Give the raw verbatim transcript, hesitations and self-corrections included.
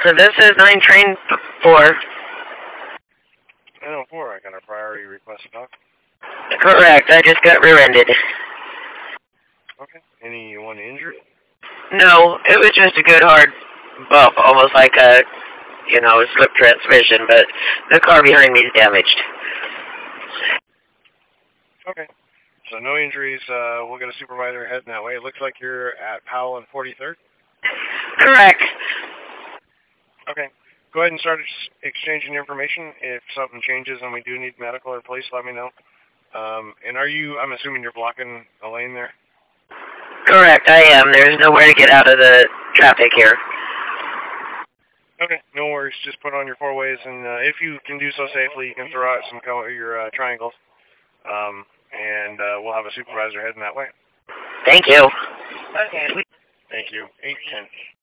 So this is nine train four. nine oh four, I got a priority request to talk. Correct, I just got rear-ended. Okay. Anyone injured? No, it was just a good hard bump, almost like a, you know, a slip transmission, but the car behind me is damaged. Okay. So no injuries. Uh, we'll get a supervisor heading that way. It looks like you're at Powell and forty-third. Correct. Okay. Go ahead and start ex- exchanging information. If something changes and we do need medical or police, let me know. Um, and are you, I'm assuming you're blocking a lane there? Correct, I am. There's nowhere to get out of the traffic here. Okay, no worries. Just put on your four ways, and uh, if you can do so safely, you can throw out some co- your uh, triangles, um, and uh, we'll have a supervisor heading that way. Thank you. Thank you. eight ten.